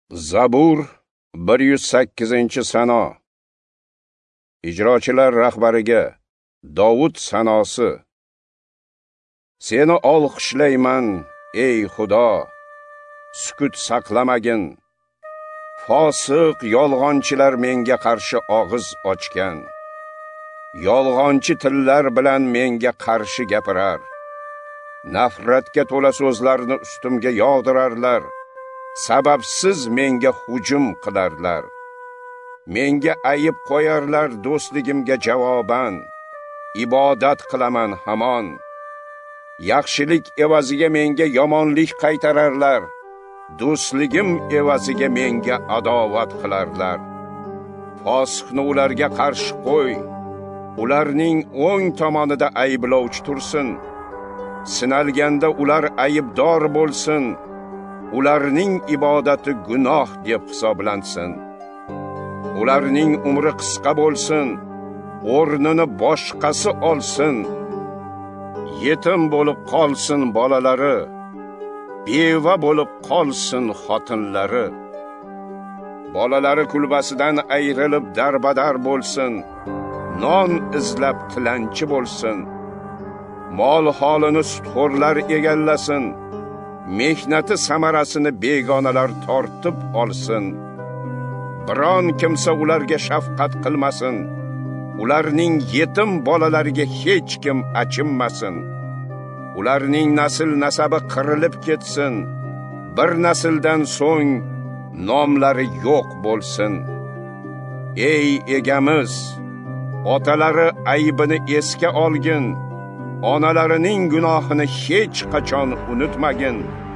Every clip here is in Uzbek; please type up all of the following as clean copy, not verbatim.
Zabur 108-sano. Ijrochilar rahbariga Davud sanosi. Seni olqishlayman, ey Xudo. Sukut saqlamagin. Fosiq yolg'onchilar menga qarshi og'iz ochgan. Yolg'onchi tillar bilan menga qarshi gapirar. Nafratga to'la so'zlarni ustimga yog'dirarlar. Sababsiz menga hujum qilarlar. Menga ayib qo'yarlar do'stligimga javoban. Ibodat qilaman hamon. Yaxshilik evaziga menga yomonlik qaytararlar. Do'stligim evaziga menga adovat qilarlar. Fosiqni ularga qarshi qo'y. Ularning o'ng tomonida ayblovchi tursin. Sinalganda ular aybdor bo'lsin. Ularning ibodati gunoh deb hisoblansin. Ularning umri qisqa bo'lsin, o'rnini boshqasi olsin. Yetim bo'lib qolsin bolalari, beva bo'lib qolsin xotinlari. Bolalari kulbasidan ayrilib darbadar bo'lsin, non izlab tilanchi bo'lsin. Mol holini sutxo'rlar egallasin. Mehnati samarasini begonalar tortib olsin. Biron kimsa ularga shafqat qilmasin. Ularning yetim bolalariga hech kim achinmasin. Ularning nasl nasabi qirilib ketsin. Bir nasldan so'ng nomlari yo'q bo'lsin. Ey egamiz, otalari aybini esga olgin. Onalarining gunohini hech qachon unutmagin.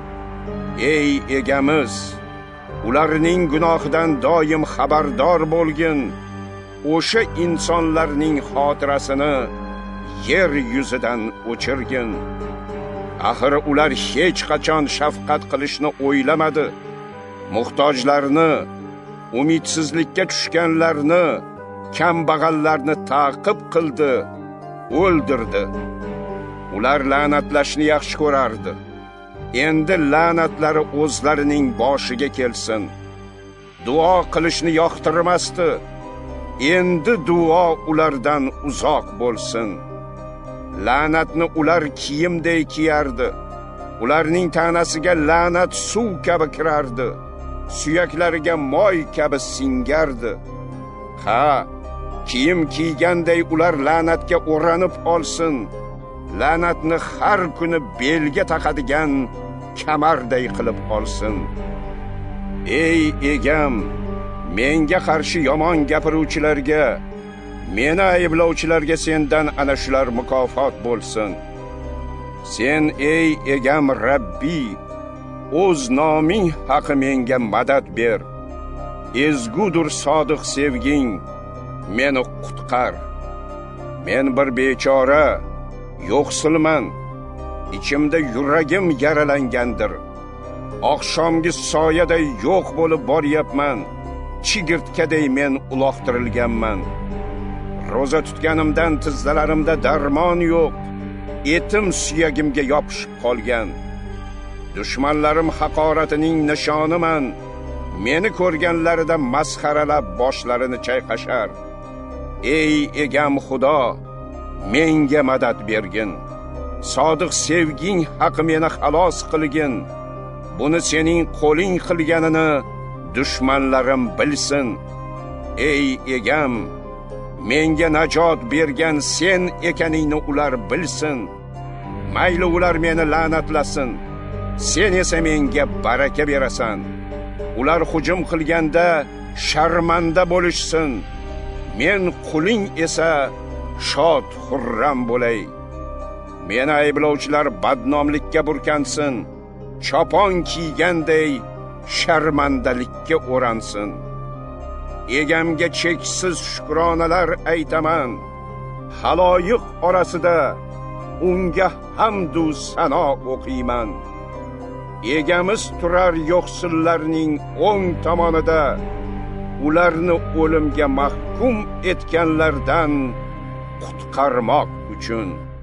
Ey egamiz, ularning gunohidan doim xabardor bo'lgin. O'sha insonlarning xotirasini yer yuzidan o'chirgin. Axir ular hech qachon shafqat qilishni o'ylamadi. Muhtojlarni, umidsizlikka tushganlarni, kambag'allarni ta'qib qildi, o'ldirdi. Ular la'natlashni yaxshi ko'rardi. Endi la'natlari o'zlarining boshiga kelsin. Duo qilishni yoqtirmasdi. Endi duo ulardan uzoq bo'lsin. La'natni ular kiyimday kiyardi. Ularning tanasiga la'nat suv kabi kirardi. Suyaklariga moy kabi singardi. Ha, kiyim kiyganday ular la'natga o'ranib olsin. La'natni har kuni belga taqadigan kamarday qilib olsin. Ey egam, menga qarshi yomon gapiruvchilarga, meni ayblovchilarga sendan ana shular mukofot bo'lsin. Sen ey egam Rabbi, o'z noming haqi menga madad ber. Ezgudur sodiq sevging, meni qutqar. Men bir bechora, yo'qsilman. Ichimda yuragim yaralangandir. Oqshomgi soyaday yo'q bo'lib boryapman. Chigirtkaday men uloqtirilganman. Roza tutganimdan tizzalarimda darmon yo'q. Etim suyagimga yopishib qolgan. Dushmanlarim haqoratining nishoniman. Meni ko'rganlarida masxaralab boshlarini chayqashar. Ey egam Xudo, menga madad bergin. Sodiq sevging haqi meni xalos qilgin. Buni sening qo'ling qilganini dushmanlarim bilsin. Ey egam, menga najot bergan sen ekaningni ular bilsin. Mayli ular meni la'natlasin. Sen esa menga baraka berasan. Ular hujum qilganda sharmanda bo'lishsin. Men quling esa shod xurram bo'lay. Meni ayblovchilar badnomlikka burkansin. Chopon kiyganday sharmandalikka o'ransin. Egamga cheksiz shukronalar aytaman. Haloyiq orasida unga hamdu sano o'qiyman. Egamiz turar yo'qsillarning o'ng tomonida. Ularni o'limga mahkum etganlardan qutqarmoq uchun.